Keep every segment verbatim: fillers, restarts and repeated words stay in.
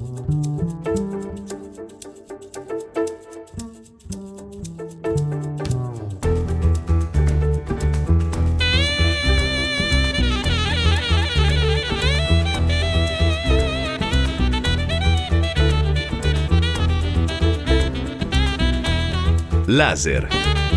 Laser.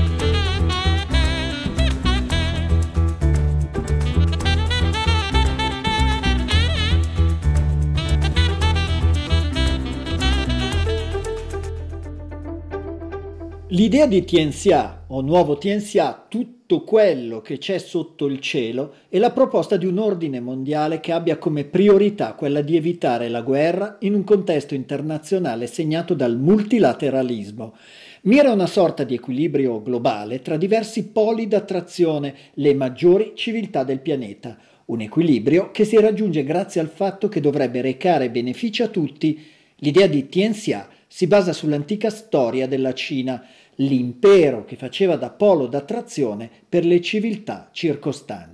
L'idea di Tianxia o nuovo Tianxia, tutto quello che c'è sotto il cielo, è la proposta di un ordine mondiale che abbia come priorità quella di evitare la guerra in un contesto internazionale segnato dal multilateralismo. Mira una sorta di equilibrio globale tra diversi poli d'attrazione, le maggiori civiltà del pianeta. Un equilibrio che si raggiunge grazie al fatto che dovrebbe recare benefici a tutti. L'idea di Tianxia si basa sull'antica storia della Cina, l'impero che faceva da polo d'attrazione per le civiltà circostanti.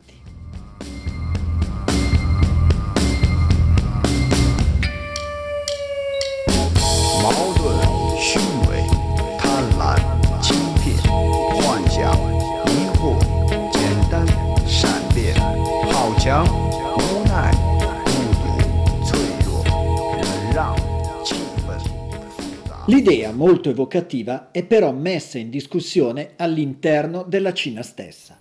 L'idea, molto evocativa, è però messa in discussione all'interno della Cina stessa.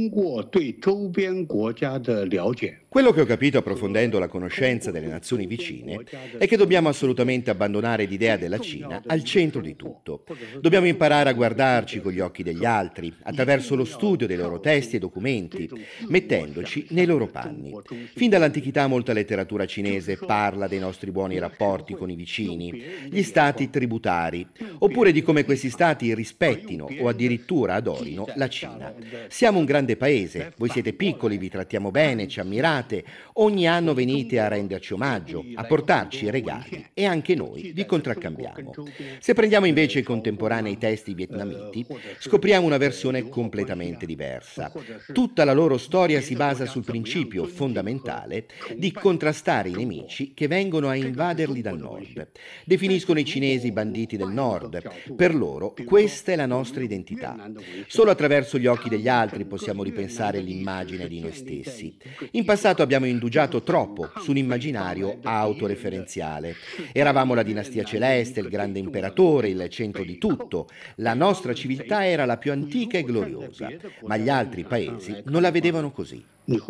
Quello che ho capito approfondendo la conoscenza delle nazioni vicine è che dobbiamo assolutamente abbandonare l'idea della Cina al centro di tutto. Dobbiamo imparare a guardarci con gli occhi degli altri, attraverso lo studio dei loro testi e documenti, mettendoci nei loro panni. Fin dall'antichità molta letteratura cinese parla dei nostri buoni rapporti con i vicini, gli stati tributari, oppure di come questi stati rispettino o addirittura adorino la Cina. Siamo un grande paese, voi siete piccoli, vi trattiamo bene, ci ammirate, ogni anno venite a renderci omaggio, a portarci regali e anche noi vi contraccambiamo. Se prendiamo invece i contemporanei testi vietnamiti, scopriamo una versione completamente diversa. Tutta la loro storia si basa sul principio fondamentale di contrastare i nemici che vengono a invaderli dal nord. Definiscono i cinesi banditi del nord. Per loro questa è la nostra identità. Solo attraverso gli occhi degli altri possiamo ripensare l'immagine di noi stessi. In passato abbiamo indugiato troppo su un immaginario autoreferenziale. Eravamo la dinastia celeste, il grande imperatore, il centro di tutto. La nostra civiltà era la più antica e gloriosa, ma gli altri paesi non la vedevano così.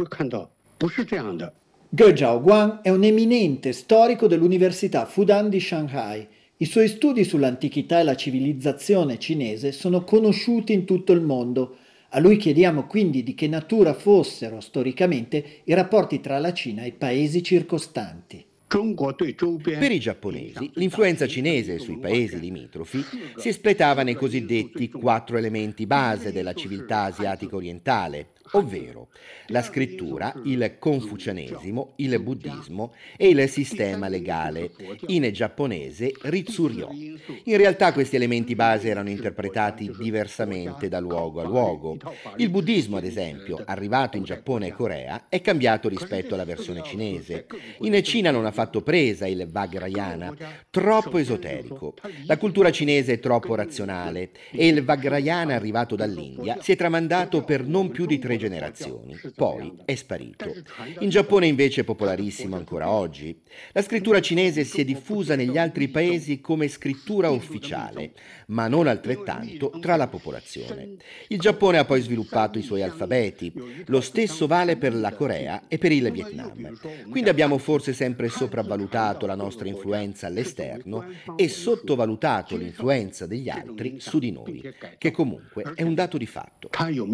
Ge Zhaoguang è un eminente storico dell'Università Fudan di Shanghai. I suoi studi sull'antichità e la civilizzazione cinese sono conosciuti in tutto il mondo. A lui chiediamo quindi di che natura fossero storicamente i rapporti tra la Cina e i paesi circostanti. Per i giapponesi, l'influenza cinese sui paesi limitrofi si espletava nei cosiddetti quattro elementi base della civiltà asiatica orientale, ovvero la scrittura, il confucianesimo, il buddismo e il sistema legale, in giapponese Ritsuryo. In realtà questi elementi base erano interpretati diversamente da luogo a luogo. Il buddismo, ad esempio, arrivato in Giappone e Corea, è cambiato rispetto alla versione cinese. In Cina non ha fatto presa il Vajrayana, troppo esoterico. La cultura cinese è troppo razionale e il Vajrayana arrivato dall'India si è tramandato per non più di tre generazioni, poi è sparito. In Giappone invece è popolarissimo ancora oggi. La scrittura cinese si è diffusa negli altri paesi come scrittura ufficiale, ma non altrettanto tra la popolazione. Il Giappone ha poi sviluppato i suoi alfabeti, lo stesso vale per la Corea e per il Vietnam. Quindi abbiamo forse sempre sopravvalutato la nostra influenza all'esterno e sottovalutato l'influenza degli altri su di noi, che comunque è un dato di fatto.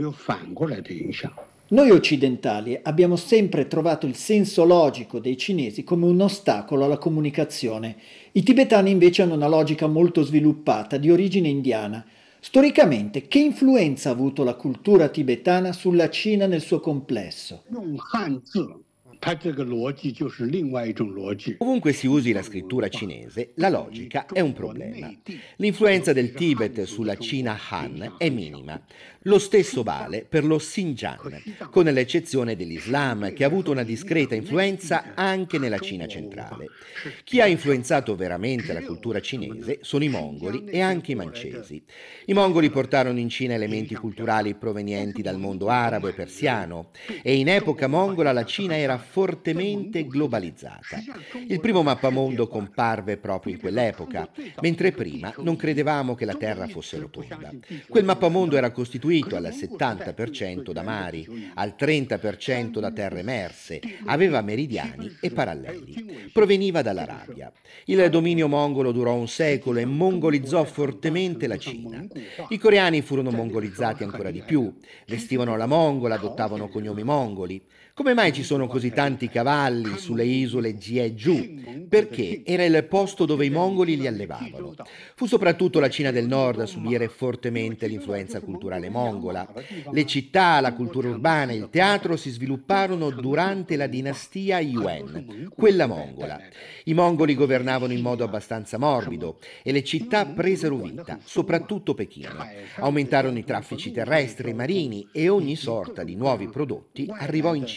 Noi occidentali abbiamo sempre trovato il senso logico dei cinesi come un ostacolo alla comunicazione. I tibetani invece hanno una logica molto sviluppata, di origine indiana. Storicamente, che influenza ha avuto la cultura tibetana sulla Cina nel suo complesso? Ovunque si usi la scrittura cinese, la logica è un problema. L'influenza del Tibet sulla Cina Han è minima. Lo stesso vale per lo Xinjiang, con l'eccezione dell'Islam, che ha avuto una discreta influenza anche nella Cina centrale. Chi ha influenzato veramente la cultura cinese sono i mongoli e anche i mancesi. I mongoli portarono in Cina elementi culturali provenienti dal mondo arabo e persiano, e in epoca mongola la Cina era fortemente globalizzata. Il primo mappamondo comparve proprio in quell'epoca, mentre prima non credevamo che la Terra fosse rotonda. Quel mappamondo era costituito al settanta per cento da mari, al trenta per cento da terre emerse, aveva meridiani e paralleli. Proveniva dall'Arabia. Il dominio mongolo durò un secolo e mongolizzò fortemente la Cina. I coreani furono mongolizzati ancora di più, vestivano alla mongola, adottavano cognomi mongoli. Come mai ci sono così tanti cavalli sulle isole Jeju? Perché era il posto dove i mongoli li allevavano. Fu soprattutto la Cina del Nord a subire fortemente l'influenza culturale mongola. Le città, la cultura urbana e il teatro si svilupparono durante la dinastia Yuan, quella mongola. I mongoli governavano in modo abbastanza morbido e le città presero vita, soprattutto Pechino. Aumentarono i traffici terrestri e marini e ogni sorta di nuovi prodotti arrivò in Cina.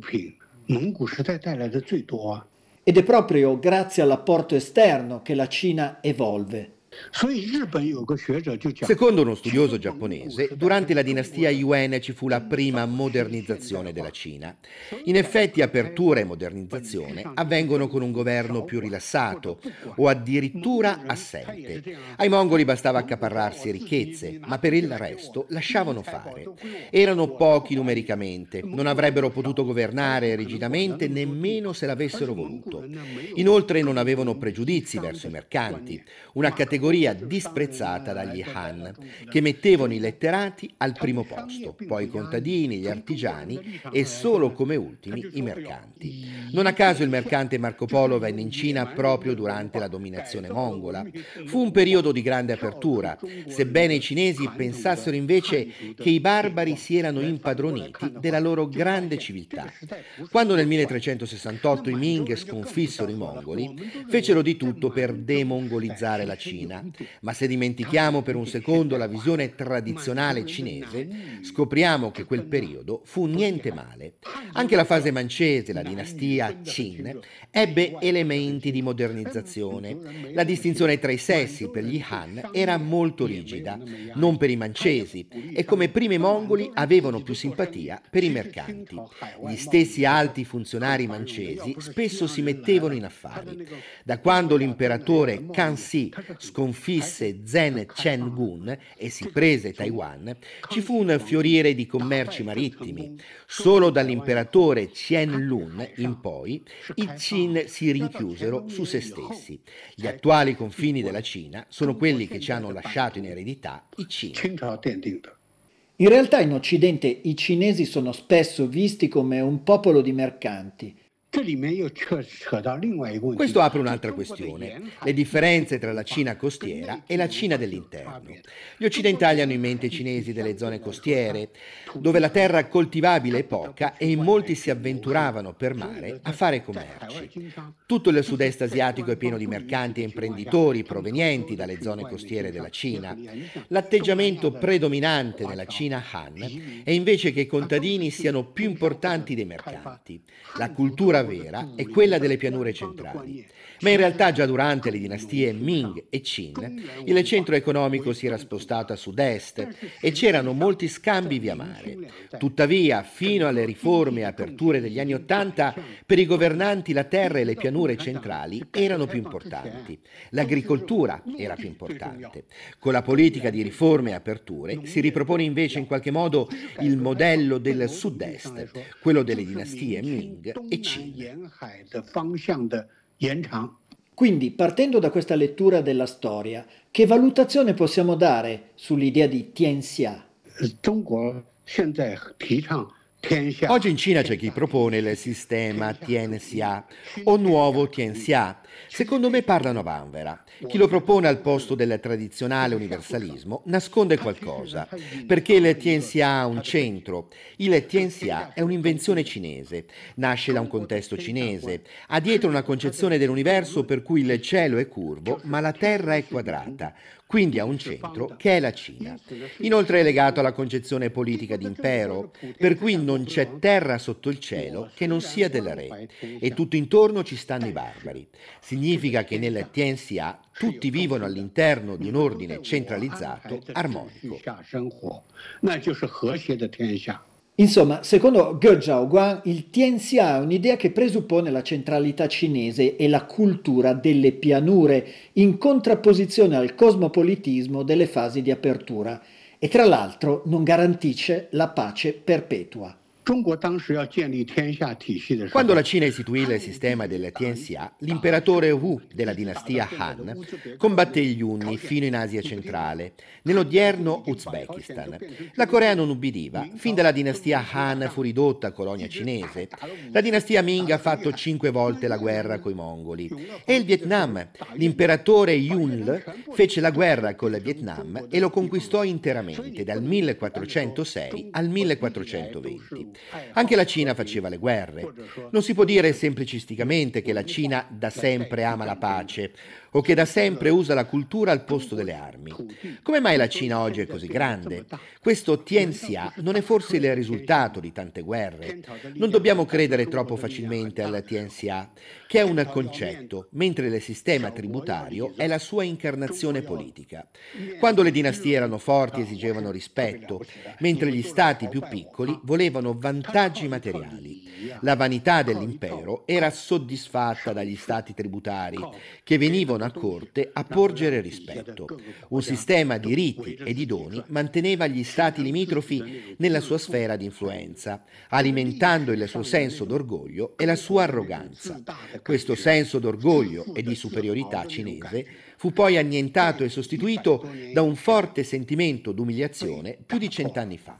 Ed è proprio grazie all'apporto esterno che la Cina evolve. Secondo uno studioso giapponese, durante la dinastia Yuan ci fu la prima modernizzazione della Cina. In effetti, apertura e modernizzazione avvengono con un governo più rilassato o addirittura assente. Ai mongoli bastava accaparrarsi ricchezze, ma per il resto lasciavano fare. Erano pochi numericamente, non avrebbero potuto governare rigidamente nemmeno se l'avessero voluto. Inoltre non avevano pregiudizi verso i mercanti, una categoria disprezzata dagli Han, che mettevano i letterati al primo posto, poi i contadini, gli artigiani e solo come ultimi i mercanti. Non a caso il mercante Marco Polo venne in Cina proprio durante la dominazione mongola. Fu un periodo di grande apertura, sebbene i cinesi pensassero invece che i barbari si erano impadroniti della loro grande civiltà. Quando nel milletrecentosessantotto i Ming sconfissero i mongoli, fecero di tutto per demongolizzare la Cina. Ma se dimentichiamo per un secondo la visione tradizionale cinese, scopriamo che quel periodo fu niente male. Anche la fase mancese, la dinastia Qin, ebbe elementi di modernizzazione. La distinzione tra i sessi per gli Han era molto rigida, non per i mancesi, e come primi mongoli avevano più simpatia per i mercanti. Gli stessi alti funzionari mancesi spesso si mettevano in affari. Da quando l'imperatore Kangxi sconfisse Zen Chen-gun e si prese Taiwan, ci fu un fiorire di commerci marittimi. Solo dall'imperatore Qianlun in poi i Qin si rinchiusero su se stessi. Gli attuali confini della Cina sono quelli che ci hanno lasciato in eredità i Qin. In realtà in Occidente i cinesi sono spesso visti come un popolo di mercanti. Questo apre un'altra questione, le differenze tra la Cina costiera e la Cina dell'interno. Gli occidentali hanno in mente i cinesi delle zone costiere, dove la terra coltivabile è poca e in molti si avventuravano per mare a fare commerci. Tutto il sud-est asiatico è pieno di mercanti e imprenditori provenienti dalle zone costiere della Cina. L'atteggiamento predominante nella Cina Han è invece che i contadini siano più importanti dei mercanti. La cultura vera è quella delle pianure centrali. Ma in realtà già durante le dinastie Ming e Qin il centro economico si era spostato a sud-est e c'erano molti scambi via mare. Tuttavia, fino alle riforme e aperture degli anni Ottanta, per i governanti la terra e le pianure centrali erano più importanti. L'agricoltura era più importante. Con la politica di riforme e aperture si ripropone invece in qualche modo il modello del sud-est, quello delle dinastie Ming e Qin. Quindi, partendo da questa lettura della storia, che valutazione possiamo dare sull'idea di Tianxia? Oggi in Cina c'è chi propone il sistema Tianxia o nuovo Tianxia. Secondo me parlano a vanvera. Chi lo propone al posto del tradizionale universalismo nasconde qualcosa, perché il Tianxia ha un centro. Il Tianxia è un'invenzione cinese, nasce da un contesto cinese, ha dietro una concezione dell'universo per cui il cielo è curvo ma la terra è quadrata, quindi ha un centro che è la Cina. Inoltre è legato alla concezione politica di impero, per cui non c'è terra sotto il cielo che non sia del re, e tutto intorno ci stanno i barbari. Significa che nel Tianxia tutti vivono all'interno di un ordine centralizzato, armonico. Insomma, secondo Ge Zhaoguang, il Tianxia è un'idea che presuppone la centralità cinese e la cultura delle pianure, in contrapposizione al cosmopolitismo delle fasi di apertura, e tra l'altro non garantisce la pace perpetua. Quando la Cina istituì il sistema del Tianxia, l'imperatore Wu della dinastia Han combatté gli Unni fino in Asia centrale, nell'odierno Uzbekistan. La Corea non ubbidiva, fin dalla dinastia Han fu ridotta colonia cinese. La dinastia Ming ha fatto cinque volte la guerra coi mongoli. E il Vietnam, l'imperatore Yun fece la guerra con il Vietnam e lo conquistò interamente dal millequattrocentosei al millequattrocentoventi. Anche la Cina faceva le guerre. Non si può dire semplicisticamente che la Cina da sempre ama la pace o che da sempre usa la cultura al posto delle armi. Come mai la Cina oggi è così grande? Questo Tianxia non è forse il risultato di tante guerre? Non dobbiamo credere troppo facilmente al Tianxia, che è un concetto, mentre il sistema tributario è la sua incarnazione politica. Quando le dinastie erano forti esigevano rispetto, mentre gli stati più piccoli volevano vantaggi materiali. La vanità dell'impero era soddisfatta dagli stati tributari, che venivano a corte a porgere rispetto. Un sistema di riti e di doni manteneva gli stati limitrofi nella sua sfera di influenza, alimentando il suo senso d'orgoglio e la sua arroganza. Questo senso d'orgoglio e di superiorità cinese fu poi annientato e sostituito da un forte sentimento d'umiliazione più di cent'anni fa.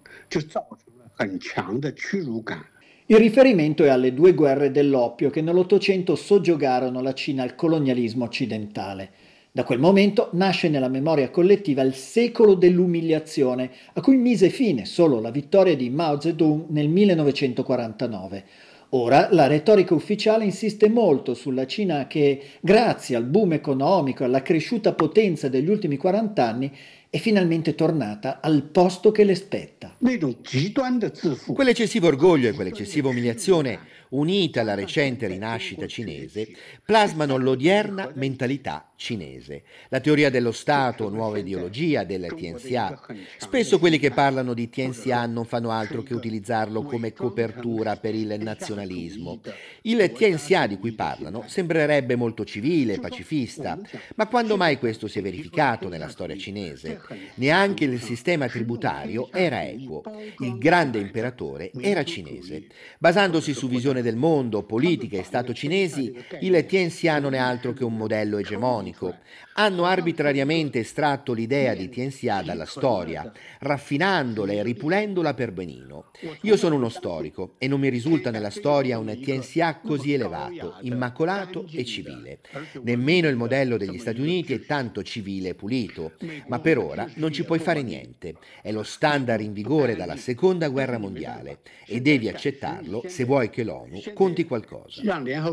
Il riferimento è alle due guerre dell'oppio che nell'Ottocento soggiogarono la Cina al colonialismo occidentale. Da quel momento nasce nella memoria collettiva il secolo dell'umiliazione, a cui mise fine solo la vittoria di Mao Zedong nel millenovecentoquarantanove. Ora la retorica ufficiale insiste molto sulla Cina che, grazie al boom economico e alla cresciuta potenza degli ultimi quaranta anni, è finalmente tornata al posto che le spetta. Quell'eccessivo orgoglio e quell'eccessiva umiliazione, unita alla recente rinascita cinese, plasmano l'odierna mentalità cinese. La teoria dello Stato, nuova ideologia del Tianxia. Spesso quelli che parlano di Tianxia non fanno altro che utilizzarlo come copertura per il nazionalismo. Il Tianxia di cui parlano sembrerebbe molto civile e pacifista, ma quando mai questo si è verificato nella storia cinese? Neanche il sistema tributario era equo. Il grande imperatore era cinese. Basandosi su visione del mondo, politica e Stato cinesi, il Tianxia non è altro che un modello egemonico. Hanno arbitrariamente estratto l'idea di Tianxia dalla storia, raffinandola e ripulendola per benino. Io sono uno storico e non mi risulta nella storia un Tianxia così elevato, immacolato e civile. Nemmeno il modello degli Stati Uniti è tanto civile e pulito, ma per ora non ci puoi fare niente. È lo standard in vigore dalla seconda guerra mondiale e devi accettarlo se vuoi che l'ONU conti qualcosa.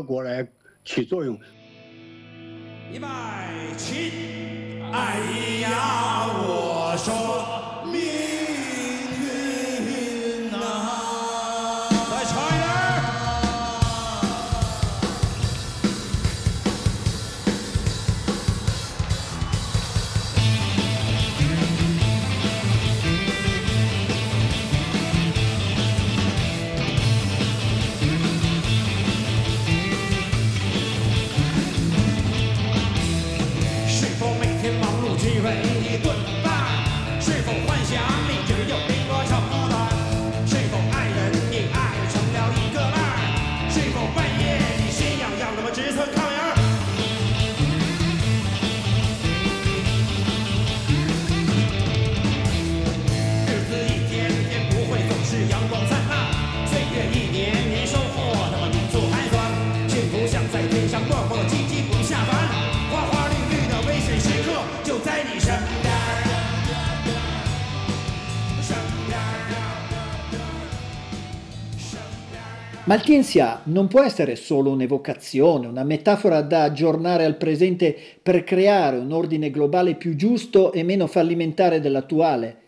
一百七，哎呀，我说命运呐，再唱一点。是否每天忙碌只为一顿饭？是否 Ma il Tianxia non può essere solo un'evocazione, una metafora da aggiornare al presente per creare un ordine globale più giusto e meno fallimentare dell'attuale.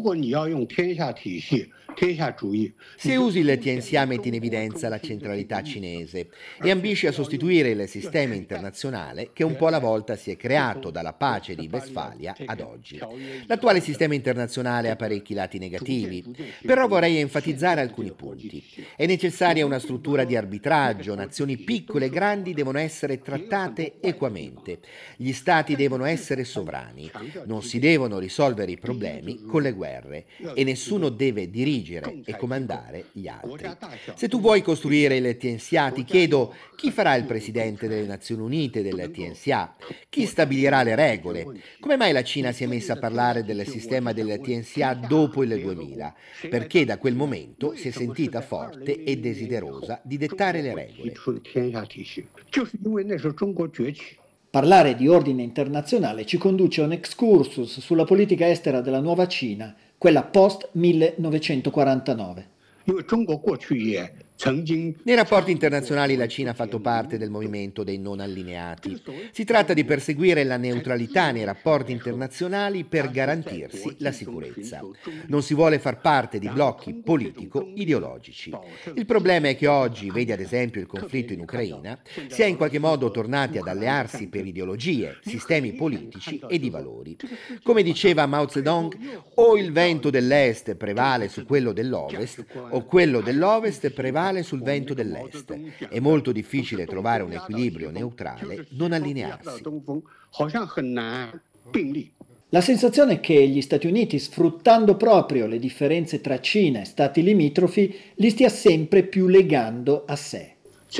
Se usi il Tianxia metti in evidenza la centralità cinese e ambisci a sostituire il sistema internazionale che un po' alla volta si è creato dalla pace di Westfalia ad oggi. L'attuale sistema internazionale ha parecchi lati negativi, però vorrei enfatizzare alcuni punti. È necessaria una struttura di arbitraggio, nazioni piccole e grandi devono essere trattate equamente, gli stati devono essere sovrani, non si devono risolvere i problemi con le guerre e nessuno deve dirigere e comandare gli altri. Se tu vuoi costruire il Tianxia, ti chiedo chi farà il presidente delle Nazioni Unite del Tianxia, chi stabilirà le regole, come mai la Cina si è messa a parlare del sistema del Tianxia dopo il duemila, perché da quel momento si è sentita forte e desiderosa di dettare le regole. Parlare di ordine internazionale ci conduce a un excursus sulla politica estera della nuova Cina, quella post millenovecentoquarantanove. Nei rapporti internazionali la Cina ha fatto parte del movimento dei non allineati. Si tratta di perseguire la neutralità nei rapporti internazionali per garantirsi la sicurezza. Non si vuole far parte di blocchi politico-ideologici. Il problema è che oggi, vedi ad esempio il conflitto in Ucraina, si è in qualche modo tornati ad allearsi per ideologie, sistemi politici e di valori. Come diceva Mao Zedong, o il vento dell'est prevale su quello dell'ovest, o quello dell'ovest prevale sul vento dell'est. È molto difficile trovare un equilibrio neutrale, non allinearsi. La sensazione è che gli Stati Uniti, sfruttando proprio le differenze tra Cina e stati limitrofi, li stia sempre più legando a sé.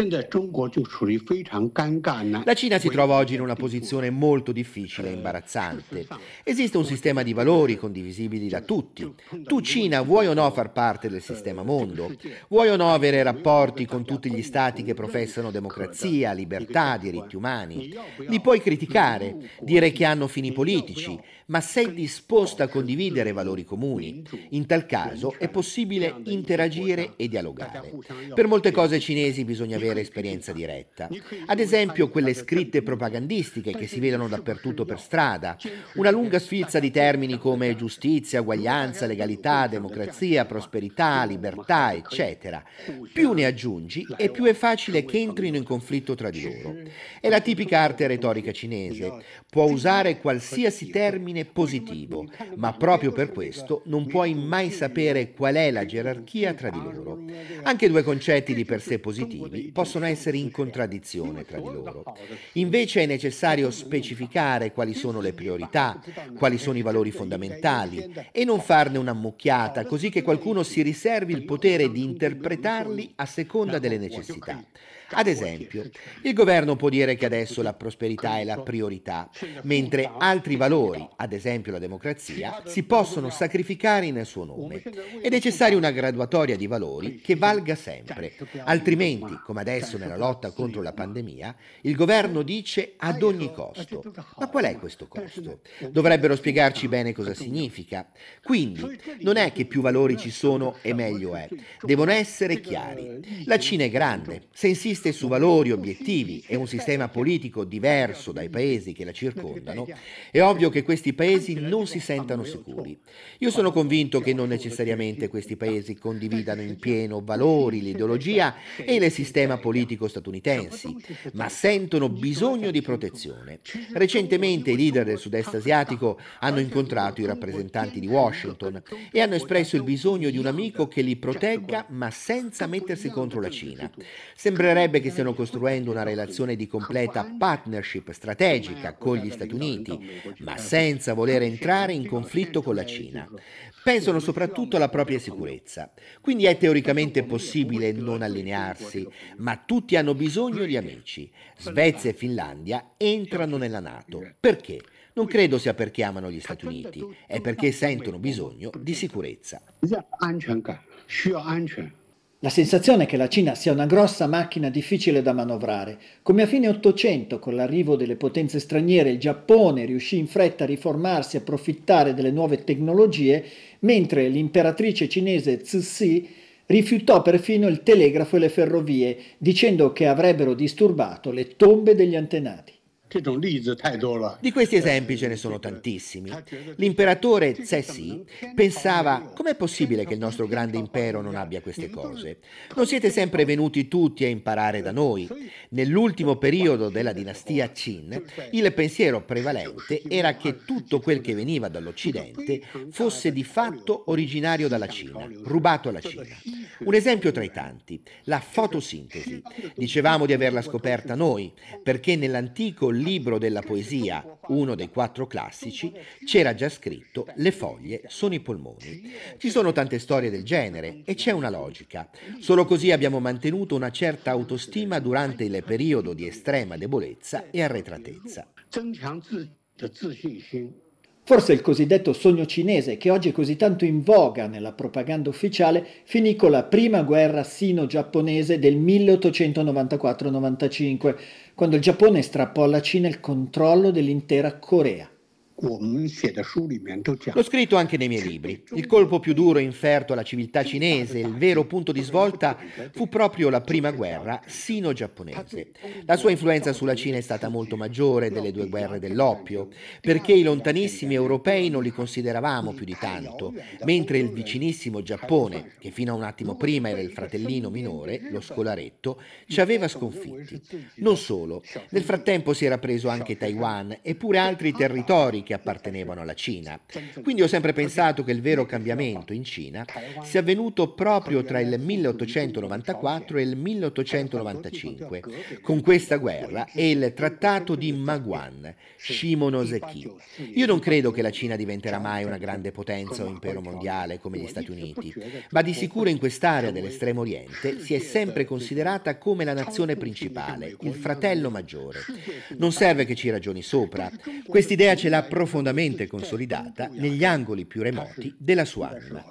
La Cina si trova oggi in una posizione molto difficile e imbarazzante. Esiste un sistema di valori condivisibili da tutti. Tu, Cina, vuoi o no far parte del sistema mondo? Vuoi o no avere rapporti con tutti gli stati che professano democrazia, libertà, diritti umani? Li puoi criticare, dire che hanno fini politici, ma sei disposta a condividere valori comuni. In tal caso è possibile interagire e dialogare. Per molte cose cinesi bisogna avere esperienza diretta. Ad esempio quelle scritte propagandistiche che si vedono dappertutto per strada, una lunga sfilza di termini come giustizia, uguaglianza, legalità, democrazia, prosperità, libertà, eccetera. Più ne aggiungi e più è facile che entrino in conflitto tra di loro. È la tipica arte retorica cinese. Può usare qualsiasi termine positivo, ma proprio per questo non puoi mai sapere qual è la gerarchia tra di loro. Anche due concetti di per sé positivi possono essere in contraddizione tra di loro. Invece è necessario specificare quali sono le priorità, quali sono i valori fondamentali e non farne un'ammucchiata così che qualcuno si riservi il potere di interpretarli a seconda delle necessità. Ad esempio, il governo può dire che adesso la prosperità è la priorità, mentre altri valori, ad esempio la democrazia, si possono sacrificare in suo nome. È necessaria una graduatoria di valori che valga sempre, altrimenti, come adesso nella lotta contro la pandemia, il governo dice ad ogni costo. Ma qual è questo costo? Dovrebbero spiegarci bene cosa significa. Quindi, non è che più valori ci sono e meglio è, devono essere chiari. La Cina è grande, se insiste su valori, obiettivi e un sistema politico diverso dai paesi che la circondano, è ovvio che questi paesi non si sentano sicuri. Io sono convinto che non necessariamente questi paesi condividano in pieno valori, l'ideologia e il sistema politico statunitensi, ma sentono bisogno di protezione. Recentemente i leader del sud-est asiatico hanno incontrato i rappresentanti di Washington e hanno espresso il bisogno di un amico che li protegga ma senza mettersi contro la Cina. Sembrerebbe che stiano costruendo una relazione di completa partnership strategica con gli Stati Uniti, ma senza voler entrare in conflitto con la Cina. Pensano soprattutto alla propria sicurezza, quindi è teoricamente possibile non allinearsi, ma tutti hanno bisogno di amici. Svezia e Finlandia entrano nella NATO. Perché? Non credo sia perché amano gli Stati Uniti, è perché sentono bisogno di sicurezza. La sensazione è che la Cina sia una grossa macchina difficile da manovrare. Come a fine Ottocento, con l'arrivo delle potenze straniere, il Giappone riuscì in fretta a riformarsi e approfittare delle nuove tecnologie, mentre l'imperatrice cinese Cixi Rifiutò perfino il telegrafo e le ferrovie, dicendo che avrebbero disturbato le tombe degli antenati. Di questi esempi ce ne sono tantissimi. L'imperatore Cixi pensava: com'è possibile che il nostro grande impero non abbia queste cose? Non siete sempre venuti tutti a imparare da noi? Nell'ultimo periodo della dinastia Qin, il pensiero prevalente era che tutto quel che veniva dall'Occidente fosse di fatto originario dalla Cina, rubato alla Cina. Un esempio tra i tanti, la fotosintesi. Dicevamo di averla scoperta noi, perché nell'antico libro della poesia, uno dei quattro classici, c'era già scritto: le foglie sono i polmoni. Ci sono tante storie del genere e c'è una logica. Solo così abbiamo mantenuto una certa autostima durante il periodo di estrema debolezza e arretratezza. Forse il cosiddetto sogno cinese, che oggi è così tanto in voga nella propaganda ufficiale, finì con la prima guerra sino-giapponese del milleottocentonovantaquattro novantacinque, quando il Giappone strappò alla Cina il controllo dell'intera Corea. L'ho scritto anche nei miei libri. Il colpo più duro inferto alla civiltà cinese, il vero punto di svolta, fu proprio la prima guerra sino-giapponese. La sua influenza sulla Cina è stata molto maggiore delle due guerre dell'oppio, perché i lontanissimi europei non li consideravamo più di tanto, mentre il vicinissimo Giappone, che fino a un attimo prima era il fratellino minore, lo scolaretto, ci aveva sconfitti. Non solo, nel frattempo si era preso anche Taiwan e pure altri territori che appartenevano alla Cina. Quindi ho sempre pensato che il vero cambiamento in Cina sia avvenuto proprio tra il milleottocentonovantaquattro e il milleottocentonovantacinque, con questa guerra e il trattato di Maguan, Shimonoseki. Io non credo che la Cina diventerà mai una grande potenza o impero mondiale come gli Stati Uniti, ma di sicuro in quest'area dell'estremo oriente si è sempre considerata come la nazione principale, il fratello maggiore. Non serve che ci ragioni sopra, quest'idea ce l'ha profondamente consolidata negli angoli più remoti della sua anima.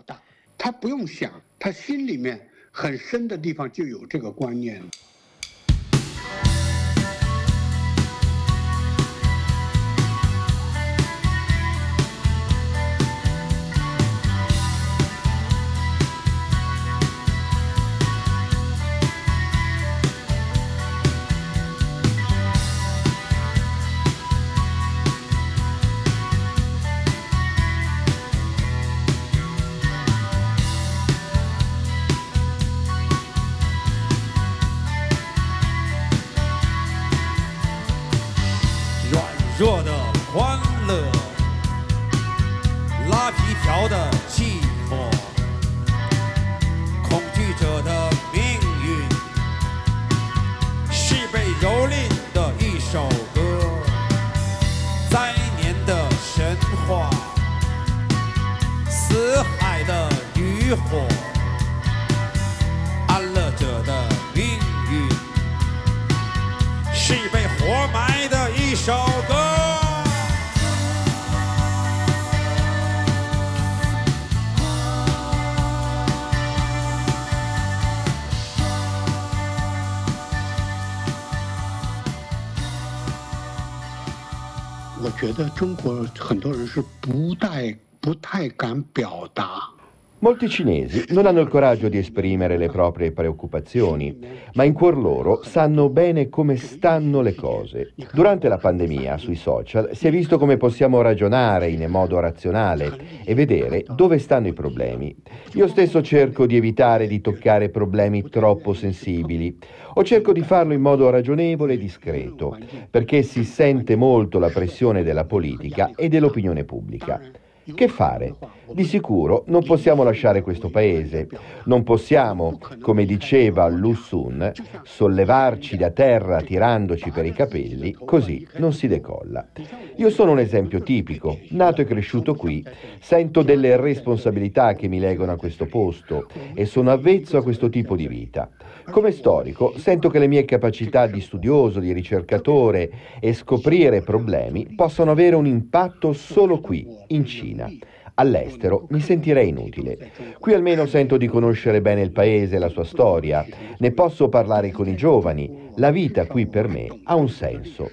Molti cinesi non hanno il coraggio di esprimere le proprie preoccupazioni, ma in cuor loro sanno bene come stanno le cose. Durante la pandemia, sui social, si è visto come possiamo ragionare in modo razionale e vedere dove stanno i problemi. Io stesso cerco di evitare di toccare problemi troppo sensibili, o cerco di farlo in modo ragionevole e discreto, perché si sente molto la pressione della politica e dell'opinione pubblica. Che fare? Di sicuro non possiamo lasciare questo paese, non possiamo, come diceva Lu Xun, sollevarci da terra tirandoci per i capelli, così non si decolla. Io sono un esempio tipico, nato e cresciuto qui, sento delle responsabilità che mi legano a questo posto e sono avvezzo a questo tipo di vita. Come storico sento che le mie capacità di studioso, di ricercatore e scoprire problemi possono avere un impatto solo qui, in Cina. All'estero mi sentirei inutile. Qui almeno sento di conoscere bene il paese e la sua storia. Ne posso parlare con i giovani. La vita qui per me ha un senso.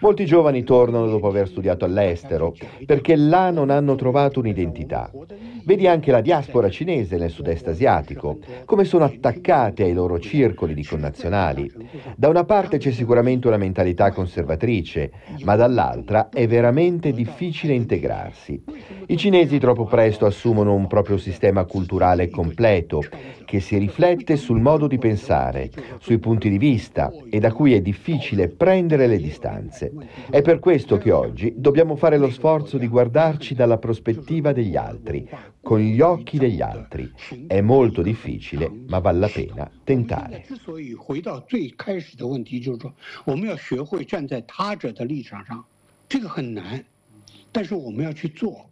Molti giovani tornano dopo aver studiato all'estero perché là non hanno trovato un'identità. Vedi anche la diaspora cinese nel sud-est asiatico, come sono attaccate ai loro circoli di connazionali. Da una parte c'è sicuramente una mentalità conservatrice, ma dall'altra è veramente difficile integrarsi. I cinesi troppo presto assumono un proprio sistema culturale completo, che si riflette sul modo di pensare, sui punti di vista e da cui è difficile prendere le distanze. È per questo che oggi dobbiamo fare lo sforzo di guardarci dalla prospettiva degli altri, con gli occhi degli altri. È molto difficile, ma vale la pena tentare. 之所以回到最开始的问题，就是说我们要学会站在他者的立场上，这个很难，但是我们要去做。